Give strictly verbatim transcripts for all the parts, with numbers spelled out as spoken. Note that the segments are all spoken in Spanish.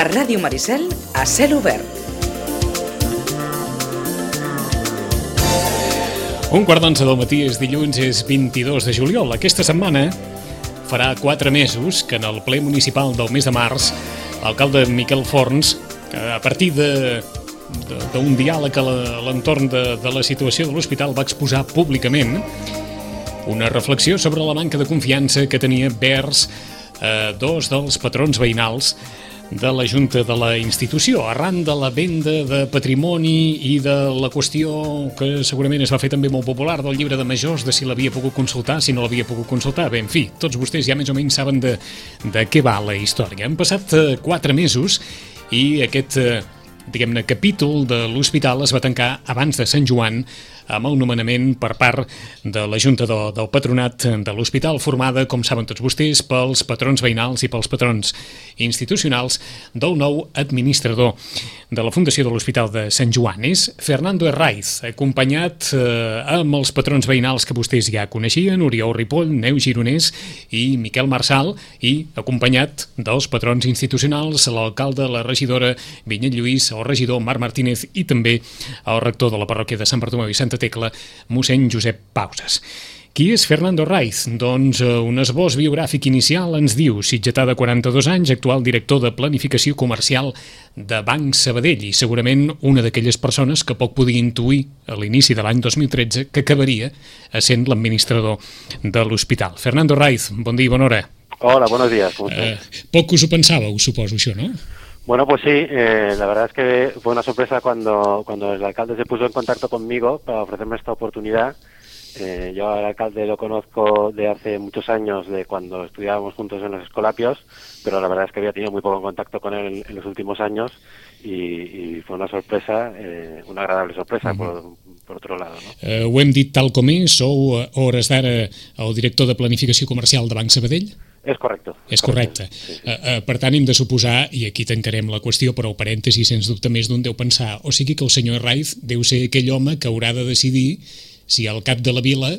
Ràdio Maricel, a cel obert. Un quart d'onze del matí, és dilluns, és vint-i-dos de juliol. Aquesta setmana farà quatre mesos que en el ple municipal del mes de març l'alcalde Miquel Forns, a partir de d'un diàleg a l'entorn de, de la situació de l'hospital, va exposar públicament una reflexió sobre la manca de confiança que tenia vers eh, dos dels patrons veïnals de la Junta de la institució, arran de la venda de patrimoni i de la qüestió que segurament es va fer també molt popular del llibre de majors, de si l'havia pogut consultar, si no l'havia pogut consultar. Bé, en fi, tots vostès ja més o menys saben de, de què va la història. Han passat eh, quatre mesos i aquest eh, diguem-ne, capítol de l'hospital es va tancar abans de Sant Joan amb el nomenament per part de la Junta de, del Patronat de l'Hospital, formada, com saben tots vostès, pels patrons veïnals i pels patrons institucionals del nou administrador de la Fundació de l'Hospital de Sant Joan. És Fernando Herraiz, acompanyat eh, amb els patrons veïnals que vostès ja coneixien, Oriol Ripoll, Neus Gironès i Miquel Marçal, i acompanyat dels patrons institucionals, l'alcalde, la regidora Vinyet Lluís, el regidor Marc Martínez i també el rector de la parròquia de Sant Bartomeu i Santa Tecla, mossèn Josep Pauses. Qui és Fernando Herraiz? Doncs un esbós biogràfic inicial ens diu: sitgetà de quaranta-dos anys, actual director de planificació comercial de Banc Sabadell, i segurament una d'aquelles persones que poc podia intuir a l'inici de l'any dos mil tretze que acabaria essent l'administrador de l'hospital. Fernando Herraiz, bon dia i bona hora. Hola, buenos días. Eh, poc us ho pensàveu, suposo, això, no? Bueno, pues sí, eh, la verdad es que fue una sorpresa cuando, cuando el alcalde se puso en contacto conmigo para ofrecerme esta oportunidad. Eh, yo al alcalde lo conozco de hace muchos años, de cuando estudiábamos juntos en los Escolapios, pero la verdad es que había tenido muy poco contacto con él en los últimos años y, y fue una sorpresa, eh, una agradable sorpresa, uh-huh. por, por otro lado, no? Eh, ho hem dit tal com és, sou a hores d'ara el director de planificació comercial de Banc Sabadell? És correcte. És correcte. Sí, sí. Uh, uh, per tant, hem de suposar, i aquí tancarem la qüestió, però el parèntesi, sens dubte més d'un deu pensar, o sigui que el senyor Herraiz deu ser aquell home que haurà de decidir si al cap de la vila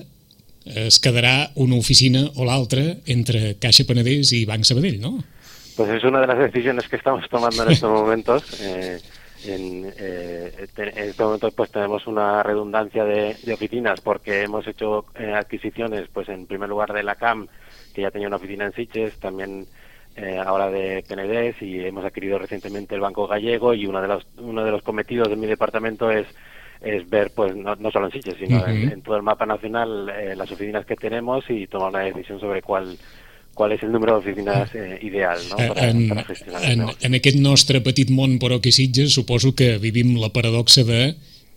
es quedarà una oficina o l'altra entre Caixa Penedès i Banc Sabadell, ¿no? Pues es una de las decisiones que estamos tomando en estos momentos. Eh, en, eh, en estos momentos pues tenemos una redundancia de, de oficinas porque hemos hecho eh, adquisiciones, pues en primer lugar de la C A M, que ya tenía una oficina en Sitges, también eh, ahora de Penedès, y hemos adquirido recientemente el Banco Gallego, y uno de los uno de los cometidos de mi departamento es es ver, pues no, no solo en Sitges, sino uh-huh. en, en todo el mapa nacional eh, las oficinas que tenemos y tomar una decisión sobre cuál qual és el número d'oficines eh, ideal, no? per, en, per gestionar en, en aquest nostre petit món, però que Sitges, suposo que vivim la paradoxa de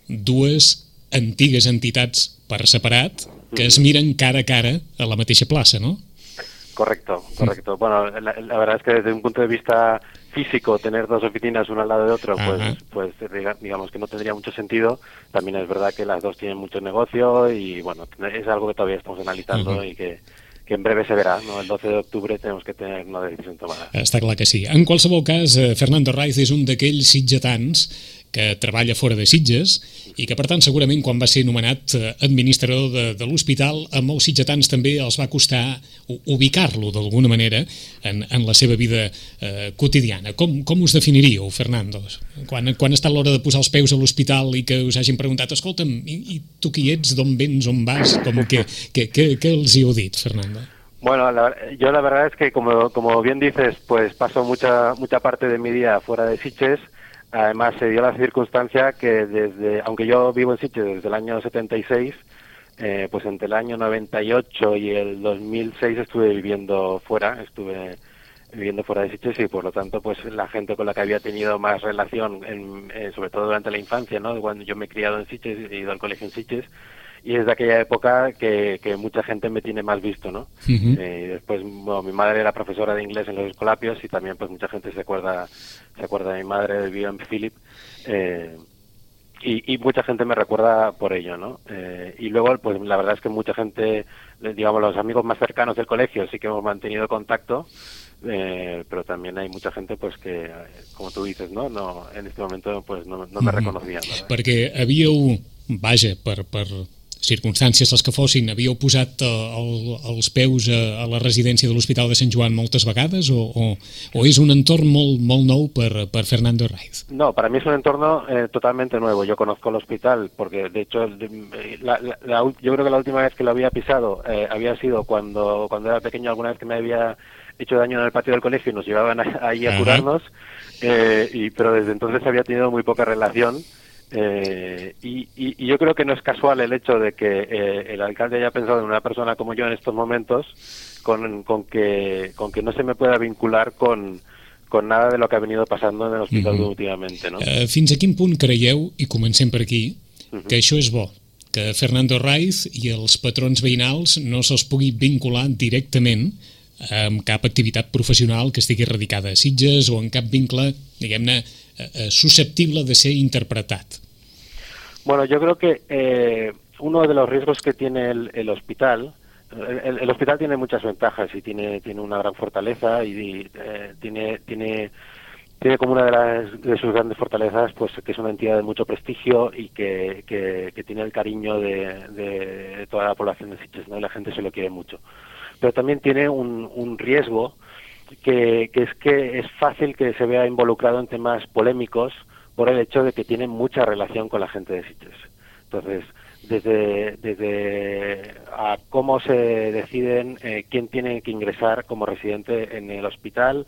dues antigues entitats per separat que es miren cara a cara a la mateixa plaça, ¿no? Correcto, correcto. Bueno, la, la verdad es que desde un punto de vista físico, tener dos oficinas una al lado de otro, pues, pues digamos que no tendría mucho sentido. También es verdad que las dos tienen mucho negocio y bueno, es algo que todavía estamos analizando uh-huh. y que, que en breve se verá, ¿no? El doce de octubre tenemos que tener una decisión tomada. Està clar que sí. En qualsevol cas, Fernando Herraiz és un d'aquells sitgetans que treballa fora de Sitges i que, per tant, segurament quan va ser nomenat administrador de, de l'hospital, a molts sitgetans també els va costar ubicar-lo d'alguna manera en, en la seva vida eh, quotidiana. Com, com us definiríeu, Fernando? Quan, quan ha estat l'hora de posar els peus a l'hospital i que us hagin preguntat, escolta'm, i, i tu qui ets, d'on vens, on vas, com que, que, que, que els hi heu dit, Fernando? Bueno, la, yo la verdad es que, como, como bien dices, pues paso mucha, mucha parte de mi día fuera de Sitges. Además, se dio la circunstancia que desde, aunque yo vivo en Sitges desde el año setenta y seis, eh, pues entre el año noventa y ocho y el dos mil seis estuve viviendo fuera, estuve viviendo fuera de Sitges y por lo tanto, pues la gente con la que había tenido más relación, en, eh, sobre todo durante la infancia, ¿no? Cuando yo me he criado en Sitges, he ido al colegio en Sitges, y es de aquella época que, que mucha gente me tiene más visto, ¿no? Uh-huh. Eh, y después, bueno, mi madre era profesora de inglés en los Escolapios y también pues mucha gente se acuerda se acuerda de mi madre, vivía en Philip, eh, y, y mucha gente me recuerda por ello, ¿no? Eh, y luego, pues la verdad es que mucha gente, digamos, los amigos más cercanos del colegio sí que hemos mantenido contacto, eh, pero también hay mucha gente pues que, como tú dices, no, no en este momento pues no, no me reconocían, ¿verdad? Perquè havíeu, vaja, per, per circumstàncies les que fossin, havíeu posat eh, el, els peus a, a la residència de l'Hospital de Sant Joan moltes vegades o, o, o és un entorn molt, molt nou per, per Fernando Herraiz? No, para mí es un entorno eh, totalmente nuevo. Yo conozco el hospital porque, de hecho, la, la, la, yo creo que la última vez que lo había pisado eh, había sido cuando, cuando era pequeño, alguna vez que me había hecho daño en el patio del colegio y nos llevaban ahí a curarnos, eh, y, pero desde entonces había tenido muy poca relación. Eh, y, y, y yo creo que no es casual el hecho de que eh, el alcalde haya pensado en una persona como yo en estos momentos con, con, que, con que no se me pueda vincular con, con nada de lo que ha venido pasando en el hospital uh-huh. últimamente, ¿no? Uh, fins a quin punt creieu, i comencem per aquí, uh-huh. que això és bo? Que Fernando Herraiz i els patrons veïnals no se'ls pugui vincular directament amb cap activitat professional que estigui radicada a Sitges o en cap vincle, diguem-ne, susceptible de ser interpretat? Bueno, yo creo que eh, uno de los riesgos que tiene el, el hospital, el, el hospital tiene muchas ventajas y tiene tiene una gran fortaleza y, y eh, tiene tiene tiene como una de, las, de sus grandes fortalezas, pues que es una entidad de mucho prestigio y que, que, que tiene el cariño de, de toda la población de Sitges, ¿no? Y la gente se lo quiere mucho. Pero también tiene un, un riesgo que, que es que es fácil que se vea involucrado en temas polémicos por el hecho de que tiene mucha relación con la gente de Sitges. Entonces, desde, desde a cómo se deciden eh, quién tiene que ingresar como residente en el hospital,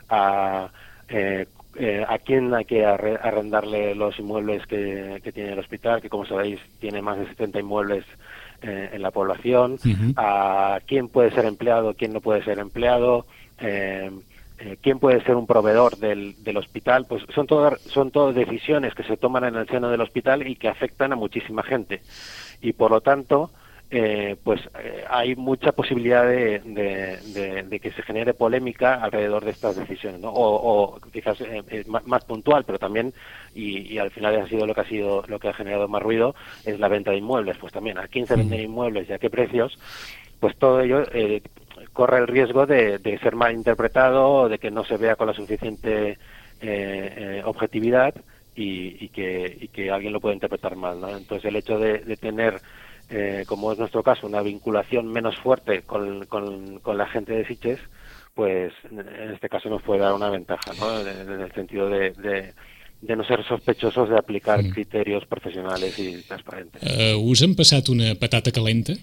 a, eh, eh, a quién hay que arrendarle los inmuebles que, que tiene el hospital, que como sabéis tiene más de setenta inmuebles eh, en la población, uh-huh. a quién puede ser empleado, quién no puede ser empleado, eh, Eh, quién puede ser un proveedor del, del hospital, pues son todas son todas decisiones que se toman en el seno del hospital y que afectan a muchísima gente. Y por lo tanto, eh, pues eh, hay mucha posibilidad de, de, de, de que se genere polémica alrededor de estas decisiones, ¿no? O, o quizás eh, más, más puntual, pero también, y, y al final ha sido lo que ha sido lo que ha generado más ruido, es la venta de inmuebles. Pues también, ¿a quién se venden inmuebles y a qué precios? Pues todo ello eh, corre el riesgo de, de ser mal interpretado, de que no se vea con la suficiente eh, eh, objetividad y, y, que, y que alguien lo pueda interpretar mal, ¿no? Entonces el hecho de, de tener, eh, como es nuestro caso, una vinculación menos fuerte con, con, con la gente de Sitges, pues en este caso nos puede dar una ventaja, ¿no? En, en el sentido de, de, de no ser sospechosos de aplicar mm. criterios profesionales y transparentes. Uh, us han passat una patata calenta?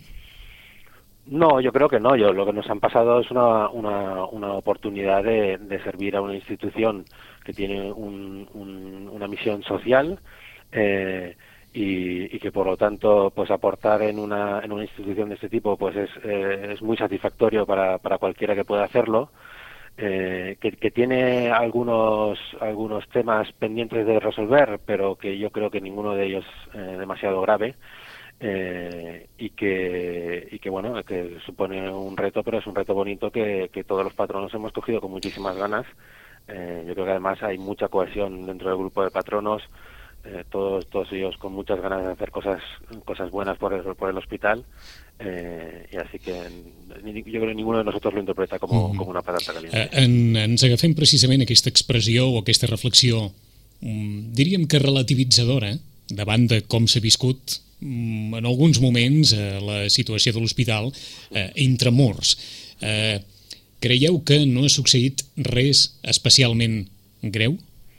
No, yo creo que no. Yo lo que nos han pasado es una, una, una oportunidad de, de servir a una institución que tiene un, un, una misión social eh, y, y que por lo tanto pues aportar en una, en una institución de este tipo pues es, eh, es muy satisfactorio para, para cualquiera que pueda hacerlo. Eh, que, que tiene algunos algunos temas pendientes de resolver, pero que yo creo que ninguno de ellos eh, demasiado grave. Eh, y que y que bueno que supone un reto, pero es un reto bonito que, que todos los patronos hemos cogido con muchísimas ganas. Eh, yo creo que además hay mucha cohesión dentro del grupo de patronos, eh, todos todos ellos con muchas ganas de hacer cosas cosas buenas por el, por el hospital, eh, y así que yo creo que ninguno de nosotros lo interpreta como, mm. como una patata caliente. Eh, en, ens agafem precisament aquesta expressió o aquesta reflexió, um, diríem que relativitzadora, davant de com s'ha viscut en alguns moments eh, la situació de l'hospital eh, entre murs. Eh, creieu que no ha succeït res especialment greu?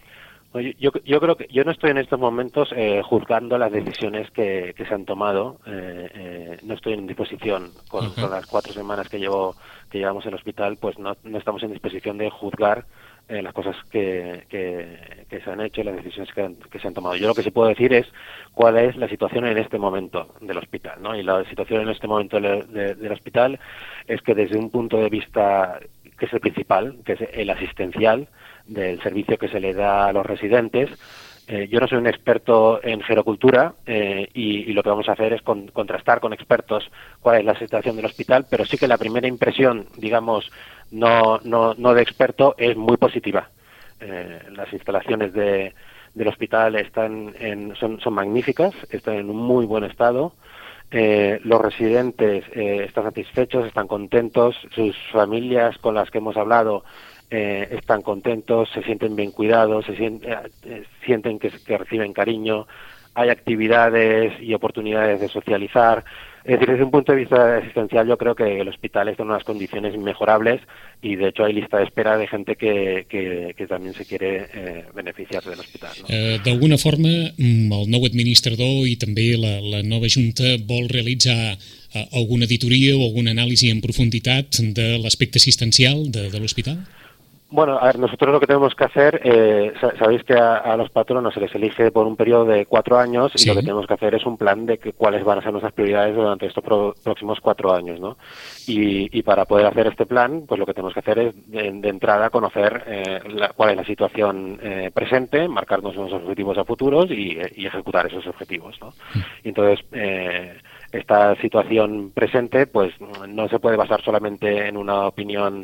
Yo, yo creo que yo no estoy en estos momentos eh, juzgando las decisiones que, que se han tomado. Eh, eh, no estoy en disposición con, uh-huh. con las cuatro semanas que llevo que llevamos en el hospital, pues no, no estamos en disposición de juzgar eh, las cosas que, que, que se han hecho y las decisiones que, han, que se han tomado. Yo lo que sí puedo decir es cuál es la situación en este momento del hospital, ¿no? Y la situación en este momento de, de, del hospital es que desde un punto de vista que es el principal, que es el asistencial, del servicio que se le da a los residentes. Eh, yo no soy un experto en gerocultura eh, y, y lo que vamos a hacer es con, contrastar con expertos cuál es la situación del hospital, pero sí que la primera impresión, digamos, no, no, no de experto, es muy positiva. Eh, las instalaciones de, del hospital están en, son, son magníficas, están en un muy buen estado. Eh, los residentes eh, están satisfechos, están contentos, sus familias con las que hemos hablado eh, están contentos, se sienten bien cuidados, se sienten, eh, sienten que, que reciben cariño. hay actividades y oportunidades de socializar. Es decir, desde un punto de vista asistencial yo creo que el hospital está en unas condiciones inmejorables y de hecho hay lista de espera de gente que, que, que también se quiere eh, beneficiar del hospital. No? Eh, D'alguna forma, el nou administrador i també la, la nova Junta vol realitzar eh, alguna auditoria o alguna anàlisi en profunditat de l'aspecte assistencial de, de l'hospital? Bueno, a ver, nosotros lo que tenemos que hacer, eh, sabéis que a, a los patronos se les elige por un periodo de cuatro años y sí. Lo que tenemos que hacer es un plan de que, cuáles van a ser nuestras prioridades durante estos pro, próximos cuatro años, ¿no? Y, y para poder hacer este plan, pues lo que tenemos que hacer es de, de entrada conocer eh, la, cuál es la situación eh, presente, marcarnos unos objetivos a futuros y, y ejecutar esos objetivos, ¿no? Y entonces, eh, esta situación presente, pues no se puede basar solamente en una opinión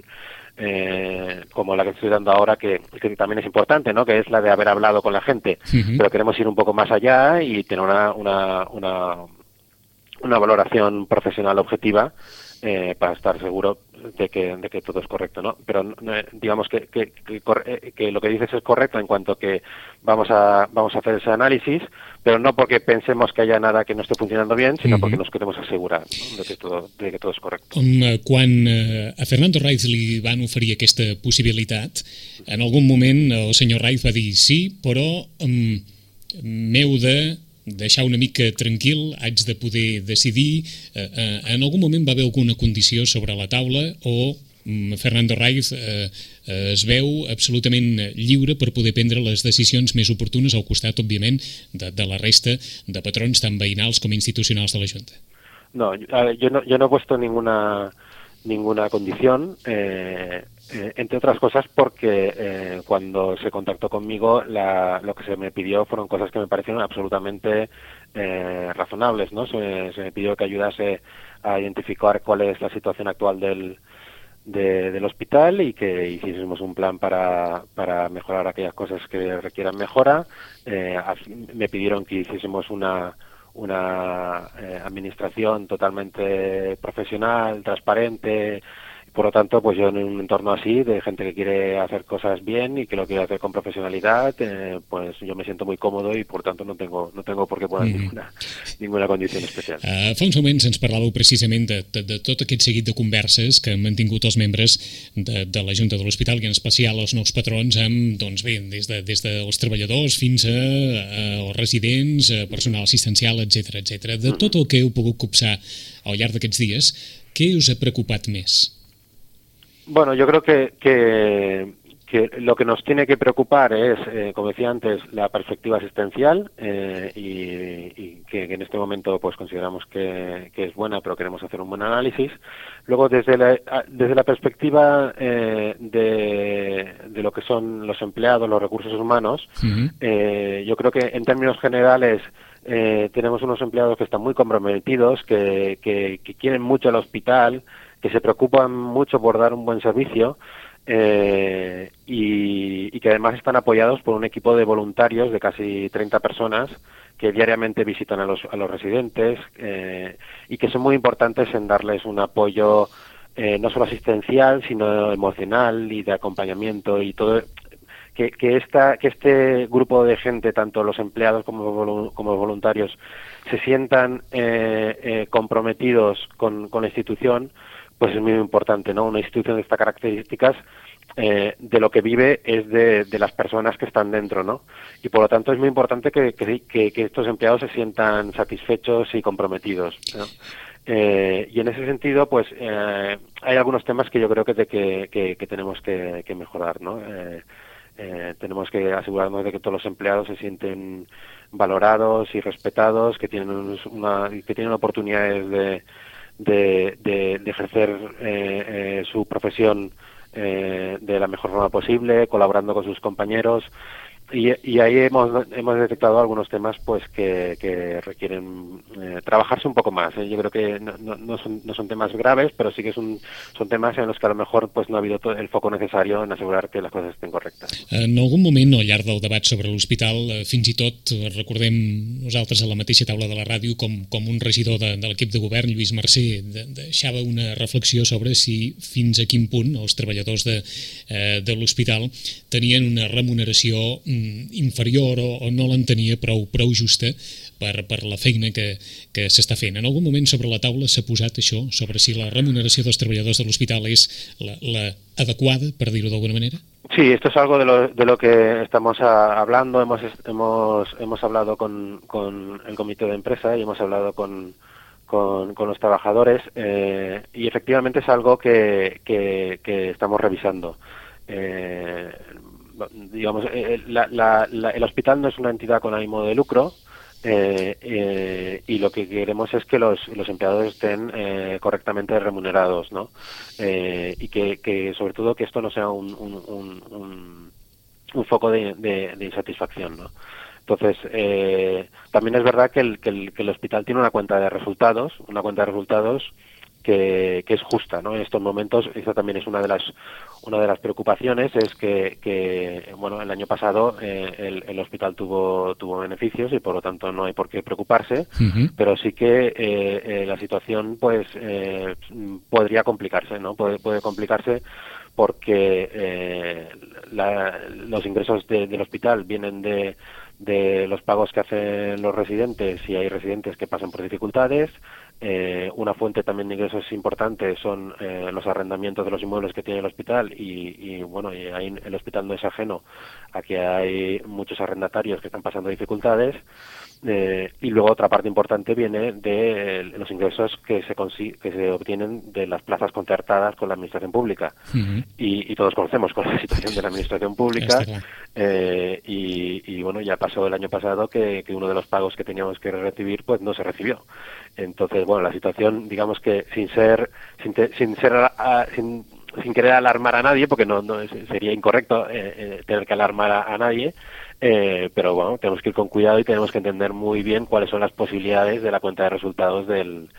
Eh, como la que estoy dando ahora, que, que también es importante, ¿no? Que es la de haber hablado con la gente, uh-huh. Pero queremos ir un poco más allá y tener una una una, una valoración profesional objetiva eh, para estar seguro de que de que todo es correcto, ¿no? Pero no, digamos que, que, que, que lo que dices es correcto en cuanto que vamos a vamos a hacer ese análisis, pero no porque pensemos que haya nada que no esté funcionando bien, sino uh-huh. Porque nos queremos asegurar, ¿no? de, que todo, de que todo és correcte. Quan a Fernando Raiz li van oferir aquesta possibilitat, en algun moment el senyor Raiz va dir sí, però um, m'heu de deixar una mica tranquil, haig de poder decidir. Eh, eh, en algun moment va haver alguna condició sobre la taula o mm, Fernando Raiz eh, eh, es veu absolutament lliure per poder prendre les decisions més oportunes al costat, òbviament, de, de la resta de patrons tant veïnals com institucionals de la Junta? No, a ver, yo no, yo no he puesto ninguna ninguna condición, eh, eh, entre otras cosas porque eh, cuando se contactó conmigo la, lo que se me pidió fueron cosas que me parecieron absolutamente eh, razonables, ¿no? Se, se me pidió que ayudase a identificar cuál es la situación actual del, de, del hospital y que hiciésemos un plan para, para mejorar aquellas cosas que requieran mejora. Eh, me pidieron que hiciésemos una una eh, administración totalmente profesional, transparente. Por lo tanto, pues yo en un entorno así, de gente que quiere hacer cosas bien y que lo quiere hacer con profesionalidad, eh, pues yo me siento muy cómodo y por tanto no tengo no tengo por qué poner mm. ninguna, ninguna condició especial. Uh, fa uns moments ens parlàveu precisament de, de, de tot aquest seguit de converses que han mantingut els membres de, de la Junta de l'Hospital i en especial els nous patrons amb, doncs bé, des, de, des dels treballadors fins a, a els residents, a personal assistencial, etcètera, etcètera. De tot el que heu pogut copsar al llarg d'aquests dies, què us ha preocupat més? Bueno, yo creo que, que, que lo que nos tiene que preocupar es, eh, como decía antes, la perspectiva asistencial eh, y, y que, que en este momento pues consideramos que, que es buena, pero queremos hacer un buen análisis. Luego, desde la, desde la perspectiva eh, de, de lo que son los empleados, los recursos humanos, uh-huh. eh, yo creo que en términos generales eh, tenemos unos empleados que están muy comprometidos, que, que, que quieren mucho al hospital, que se preocupan mucho por dar un buen servicio eh, y, y que además están apoyados por un equipo de voluntarios de casi treinta personas que diariamente visitan a los, a los residentes eh, y que son muy importantes en darles un apoyo eh, no solo asistencial, sino emocional y de acompañamiento y todo. Que, que, esta, que este grupo de gente, tanto los empleados como, como los voluntarios, se sientan eh, eh, comprometidos con, con la institución, pues es muy importante, ¿no? Una institución de estas características eh, de lo que vive es de, de las personas que están dentro, ¿no? Y por lo tanto es muy importante que, que, que estos empleados se sientan satisfechos y comprometidos, ¿no? Eh, y en ese sentido, pues eh, hay algunos temas que yo creo que, de que, que, que tenemos que, que mejorar, ¿no? Eh, eh, tenemos que asegurarnos de que todos los empleados se sienten valorados y respetados, que tienen una, que tienen oportunidades de De, de, de ejercer eh, eh, su profesión eh, de la mejor forma posible, colaborando con sus compañeros. Y, y ahí hemos, hemos detectado algunos temas pues que, que requieren eh, trabajarse un poco más, ¿eh? Yo creo que no, no, no, son, no son temas graves, pero sí que son, son temas en los que a lo mejor pues no ha habido el foco necesario en asegurar que les coses estén correctes. En algun moment, al llarg del debat sobre l'hospital, fins i tot recordem nosaltres a la mateixa taula de la ràdio com, com un regidor de, de l'equip de govern, Lluís Mercè, de, deixava una reflexió sobre si fins a quin punt els treballadors de, eh, de l'hospital tenien una remuneració inferior o, o no l'entenia prou, prou justa per, per la feina que, que s'està fent. En algun moment sobre la taula s'ha posat això, sobre si la remuneració dels treballadors de l'hospital és la, la adequada, per dir-ho d'alguna manera? Sí, esto es algo de lo, de lo que estamos a, hablando. Hemos, hemos, hemos hablado con, con el comité de empresa y hemos hablado con, con, con los trabajadores eh, y efectivamente es algo que, que, que estamos revisando. Eh, digamos, eh, la, la, la, el hospital no es una entidad con ánimo de lucro. Eh, eh, y lo que queremos es que los, los empleados estén eh, correctamente remunerados, ¿no? Eh, y que, que sobre todo que esto no sea un, un, un, un, un foco de, de, de insatisfacción, ¿no? Entonces, eh, también es verdad que el, que, el, que el hospital tiene una cuenta de resultados, una cuenta de resultados que, que es justa, ¿no? En estos momentos, esa también es una de las una de las preocupaciones, es que, que bueno, el año pasado eh, el, el hospital tuvo tuvo beneficios y por lo tanto no hay por qué preocuparse, uh-huh. Pero sí que eh, eh, la situación pues eh, podría complicarse, ¿no? Puede, puede complicarse porque eh, la, los ingresos de, del hospital vienen de de los pagos que hacen los residentes y hay residentes que pasan por dificultades. Eh, una fuente también de ingresos importante son eh, los arrendamientos de los inmuebles que tiene el hospital y, y bueno, y ahí el hospital no es ajeno a que hay muchos arrendatarios que están pasando dificultades. Eh, y luego otra parte importante viene de eh, los ingresos que se consi- que se obtienen de las plazas concertadas con la administración pública. Uh-huh. y, y todos conocemos con la situación de la administración pública eh, y, y bueno, ya pasó el año pasado que, que uno de los pagos que teníamos que recibir pues no se recibió. Entonces, bueno, la situación, digamos que sin ser sin, te, sin ser uh, sin, sin querer alarmar a nadie, porque no, no sería incorrecto eh, eh, tener que alarmar a, a nadie, eh, pero bueno, tenemos que ir con cuidado y tenemos que entender muy bien cuáles son las posibilidades de la cuenta de resultados del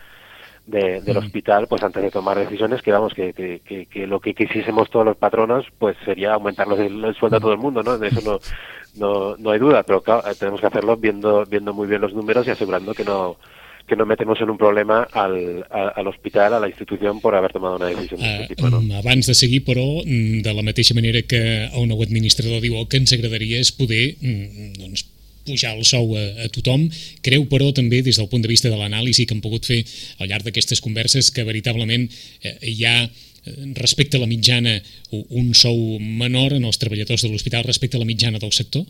de, del mm. hospital, pues antes de tomar decisiones, que vamos, que, que, que, que lo que quisiésemos todos los patronos, pues sería aumentarnos el, el sueldo a todo el mundo, ¿no? De eso no, no, no hay duda, pero claro, tenemos que hacerlo viendo, viendo muy bien los números y asegurando que no que no metemos en un problema al, a, al hospital, a la institució, per haver tomat una decisió d'aquest tipus. No? Abans de seguir, però, de la mateixa manera que el nou administrador diu el que ens agradaria és poder doncs, pujar el sou a, a tothom, creu, però, també des del punt de vista de l'anàlisi que hem pogut fer al llarg d'aquestes converses que veritablement eh, hi ha respecte a la mitjana un sou menor en els treballadors de l'hospital respecte a la mitjana del sector?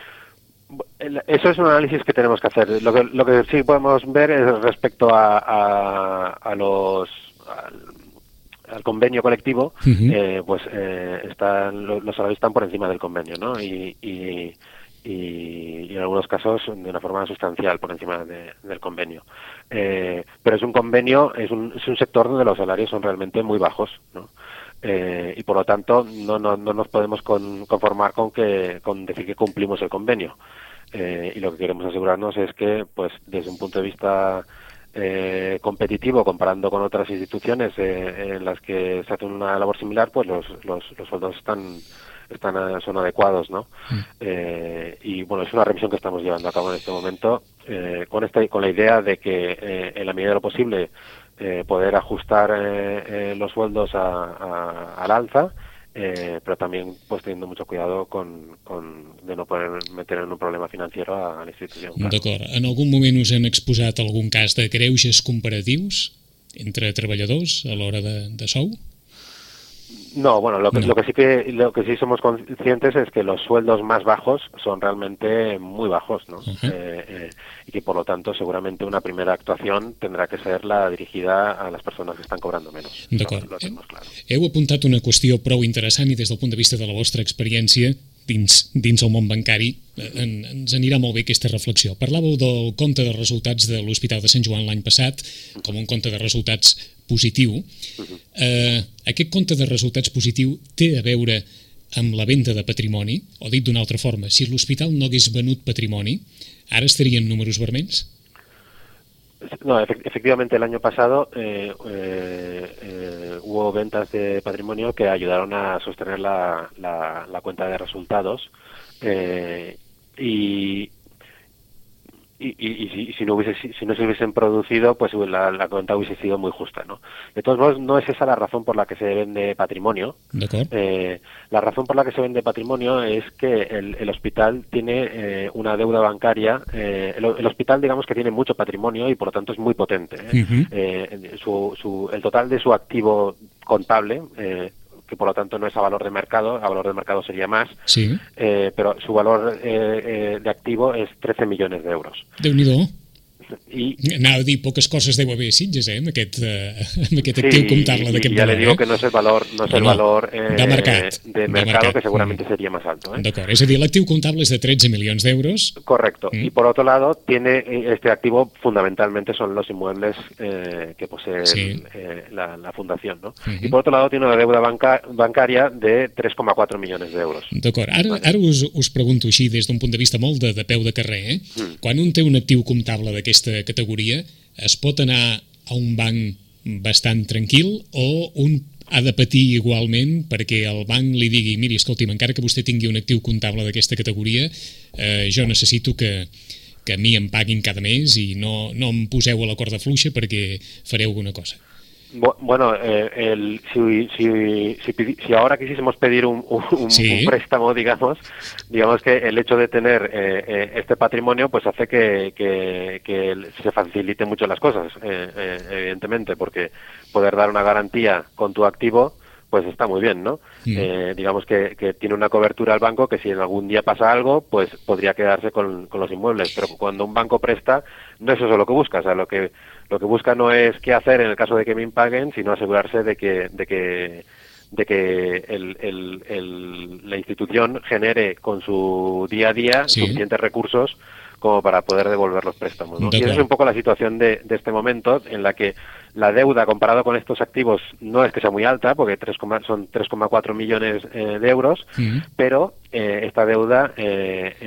Eso es un análisis que tenemos que hacer. Lo que, lo que sí podemos ver es respecto a, a, a los al, al convenio colectivo, uh-huh. eh, pues eh, están, los salarios están por encima del convenio, ¿no? Y, y, y, y en algunos casos de una forma sustancial por encima de, del convenio. Eh, pero es un convenio, es un, es un sector donde los salarios son realmente muy bajos, ¿no? Eh, y por lo tanto no, no, no nos podemos con, conformar con que con decir que cumplimos el convenio. Eh, y lo que queremos asegurarnos es que, pues, desde un punto de vista eh, competitivo, comparando con otras instituciones eh, en las que se hace una labor similar, pues los, los, los sueldos están, están son adecuados, ¿no? Mm. Eh, y bueno, es una revisión que estamos llevando a cabo en este momento eh, con esta con la idea de que eh, en la medida de lo posible eh, poder ajustar eh, eh, los sueldos a, a, al alza. Eh, pero también pues teniendo mucho cuidado con, con de no poder meter en un problema financiero a, a la institució. Claro. D'acord. En algun moment us han exposat algun cas de greuges comparatius entre treballadors a l'hora de, de sou? No, bueno, lo que, no. lo que sí que lo que sí somos conscientes es que los sueldos más bajos son realmente muy bajos, ¿no? Uh-huh. eh, eh, y que por lo tanto seguramente una primera actuación tendrá que ser la dirigida a les persones que estan cobrando menos. D'acord. No, claro. Heu apuntat una qüestió prou interessant i des del punt de vista de la vostra experiència dins, dins el món bancari en, ens anirà molt bé aquesta reflexió. Parlàveu del compte de resultats de l'Hospital de Sant Joan l'any passat com un compte de resultats positiu. Uh-huh. Eh, aquest compte de resultats positiu té a veure amb la venda de patrimoni, o dit d'una altra forma, si l'hospital no hagués venut patrimoni, ara estarien números vermells? No, efectivamente el año pasado eh, eh, eh, hubo ventas de patrimonio que ayudaron a sostener la, la, la cuenta de resultados eh, y y, y, y, si, y si no hubiese si no se hubiesen producido, pues la, la cuenta hubiese sido muy justa, ¿no? De todos modos, no es esa la razón por la que se vende patrimonio. Eh, la razón por la que se vende patrimonio es que el, el hospital tiene eh, una deuda bancaria. Eh, el, el hospital, digamos que tiene mucho patrimonio y por lo tanto es muy potente. ¿eh? Uh-huh. eh, su, su, el total de su activo contable, eh, que por lo tanto no es a valor de mercado, a valor de mercado sería más, sí. eh, pero su valor eh, eh, de activo es trece millones de euros. Déu-n'hi-do. I... Anava a dir, poques coses deu haver a Sitges, eh, amb aquest, uh, amb aquest actiu sí, comptable d'aquest valor. Ya le digo eh? que no es el valor, no es el no, valor eh, de, mercat, de, de mercado, mercat. Que seguramente mm. sería más alto. ¿eh? D'acord, és a dir, l'actiu comptable és de tretze milions d'euros. Correcto, mm. y por otro lado, tiene este activo fundamentalmente son los inmuebles eh, que posee sí. eh, la, la fundación, ¿no? Mm-hmm. Y por otro lado tiene una deuda banca, bancaria de tres coma quatre milions d'euros. D'acord, ara, vale. ara us, us pregunto així des d'un punt de vista molt de, de peu de carrer, eh? Mm. Quan un té un actiu comptable d'aquesta categoria, es pot anar a un banc bastant tranquil o un ha de patir igualment perquè el banc li digui, miri, escolti'm, encara que vostè tingui un actiu comptable d'aquesta categoria, eh, jo necessito que, que a mi em paguin cada mes i no, no em poseu a la corda fluixa perquè faré alguna cosa. Bueno, eh, el, si, si, si, si ahora quisiésemos pedir un, un, sí. un préstamo, digamos, digamos que el hecho de tener eh, este patrimonio pues hace que, que, que se facilite mucho las cosas, eh, eh, evidentemente, porque poder dar una garantía con tu activo pues está muy bien, ¿no? Mm. Eh, digamos que, que tiene una cobertura al banco que si en algún día pasa algo, pues podría quedarse con, con los inmuebles, pero cuando un banco presta, no es eso lo que busca, o sea, lo que lo que busca no es qué hacer en el caso de que me impaguen, sino asegurarse de que de que de que el, el, el, la institución genere con su día a día sí. suficientes recursos como para poder devolver los préstamos, ¿no? Y esa es un poco la situación de, de este momento, en la que la deuda comparado con estos activos no es que sea muy alta, porque tres, son tres coma cuatro millones eh, de euros, uh-huh. pero eh, esta deuda eh,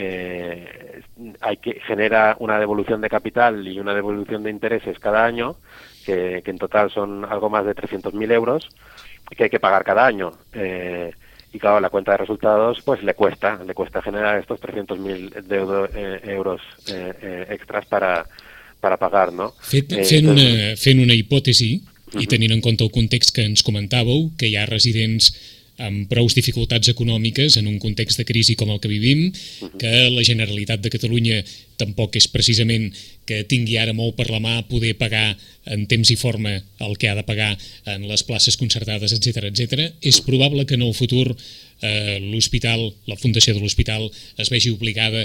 eh, hay que genera una devolución de capital y una devolución de intereses cada año, que, que en total son algo más de trescientos mil euros, que hay que pagar cada año. Eh, y claro, la cuenta de resultados pues le cuesta, le cuesta generar estos trescientos mil eh, euros eh, eh, extras para para pagar, no? Fet, eh, fent, una, fent una hipòtesi, uh-huh. i tenint en compte el context que ens comentàveu, que hi ha residents amb prous dificultats econòmiques en un context de crisi com el que vivim, uh-huh. que la Generalitat de Catalunya tampoc és precisament que tingui ara molt per la mà poder pagar en temps i forma el que ha de pagar en les places concertades, etcètera, etcètera. És probable que en el futur eh, l'hospital, la fundació de l'hospital, es vegi obligada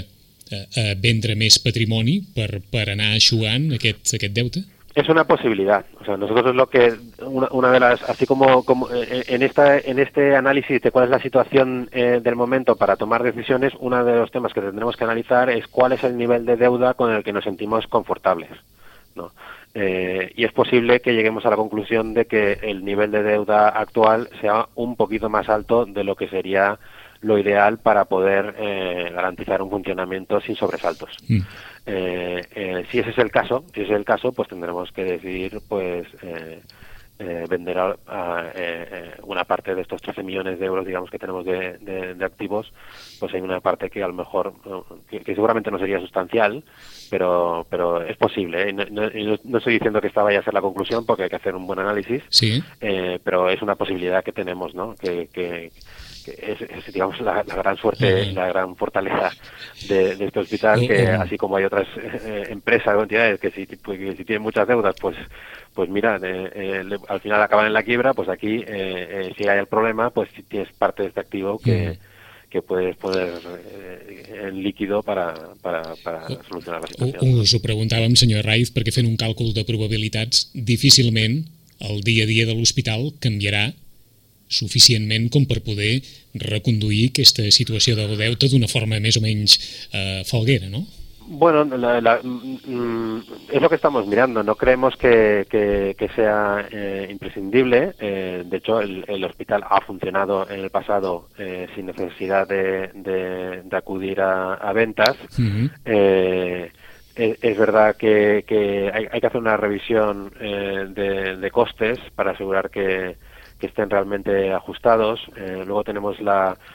a vendre més patrimoni per, per anar eixugant aquest, aquest deute? Es una posibilidad. O sea, nosotros es lo que una, una de las, así como, como en esta en este análisis de cuál es la situación eh, del momento para tomar decisiones, uno de los temas que tendremos que analizar es cuál es el nivel de deuda con el que nos sentimos confortables, ¿no? Eh, y es posible que lleguemos a la conclusión de que el nivel de deuda actual sea un poquito más alto de lo que sería lo ideal para poder eh, garantizar un funcionamiento sin sobresaltos. Mm. Eh, eh, si ese es el caso, si ese es el caso, pues tendremos que decidir, pues, eh, eh, vender a, a, eh, una parte de estos trece millones de euros, digamos, que tenemos de, de, de activos, pues hay una parte que a lo mejor, que, que seguramente no sería sustancial, pero pero es posible, ¿eh? No, no, no estoy diciendo que esta vaya a ser la conclusión, porque hay que hacer un buen análisis, sí. eh, pero es una posibilidad que tenemos, ¿no? Que, que Es, es, digamos, la, la gran suerte, uh-huh. la gran fortaleza de, de este hospital, uh-huh. que así como hay otras eh, empresas o entidades que si, pues, que si tienen muchas deudas, pues pues mira, eh, eh, le, al final acaban en la quiebra, pues aquí, eh, eh, si hay el problema, pues si tienes parte de este activo que, uh-huh. que puedes poner eh, en líquido para, para, para uh, solucionar la situació. Us ho preguntàvem, senyor Raiz, perquè fent un càlcul de probabilitats, difícilment el dia a dia de l'hospital canviarà suficientment com per poder reconduir aquesta situació del deute d'una forma més o menys eh, falguera, ¿no? Bueno, la, la, mm, es lo que estamos mirando. No creemos que, que, que sea eh, imprescindible. Eh, de hecho, el, el hospital ha funcionado en el pasado eh, sin necesidad de, de, de acudir a, a ventas. Uh-huh. Eh, es, es verdad que, que hay, hay que hacer una revisión eh, de, de costes para asegurar que que estén realmente ajustados. Eh, luego tenemos la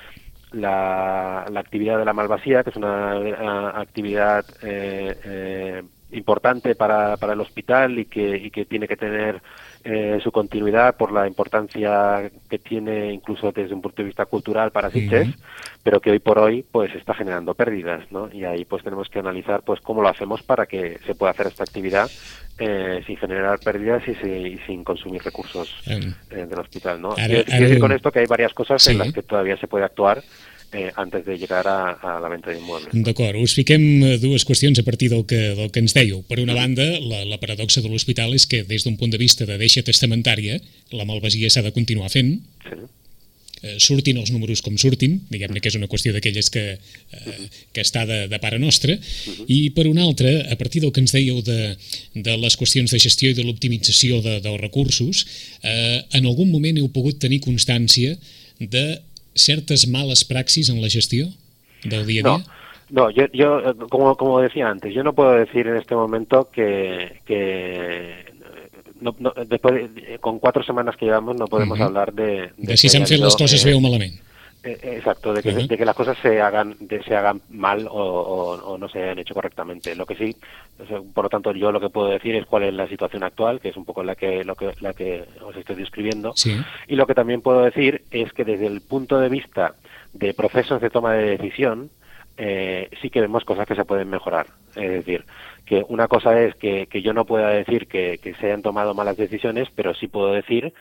la, la actividad de la malvasía, que es una uh, actividad eh, eh, importante para, para el hospital y que, y que tiene que tener eh, su continuidad por la importancia que tiene incluso desde un punto de vista cultural para Sitges, uh-huh. pero que hoy por hoy pues está generando pérdidas, ¿no? Y ahí pues tenemos que analizar pues cómo lo hacemos para que se pueda hacer esta actividad eh, sin generar pérdidas y, si, y sin consumir recursos um, eh, del hospital, ¿no? Ara, quiero, quiero decir con esto que hay varias cosas sí. en las que todavía se puede actuar Eh, antes de llegar a, a la venda d'immobles. D'acord, us fiquem dues qüestions a partir del que, del que ens dèieu. Per una banda, la, la paradoxa de l'hospital és que des d'un punt de vista de deixa testamentària, la malvasia s'ha de continuar fent, sí. eh, surtin els números com surtin, diguem-ne que és una qüestió d'aquelles que, eh, que està de, de pare nostre, uh-huh. i per una altra, a partir del que ens dèieu de, de les qüestions de gestió i de l'optimització de, dels recursos, eh, en algun moment heu pogut tenir constància de ciertas malas praxis en la gestión del día a día? No, no yo, yo como, como decía antes, yo no puedo decir en este momento que, que no, no, después de, con cuatro semanas que llevamos no podemos uh-huh. hablar de... De, de si s'han fet les coses eh, bé o malament. Eh, exacto, de que, uh-huh. de que las cosas se hagan de, se hagan mal o, o, o no se hayan hecho correctamente. Lo que sí, por lo tanto, yo lo que puedo decir es cuál es la situación actual, que es un poco la que, lo que, la que os estoy describiendo. Sí. Y lo que también puedo decir es que desde el punto de vista de procesos de toma de decisión, eh, sí que vemos cosas que se pueden mejorar. Es decir, que una cosa es que, que yo no pueda decir que, que se hayan tomado malas decisiones, pero sí puedo decir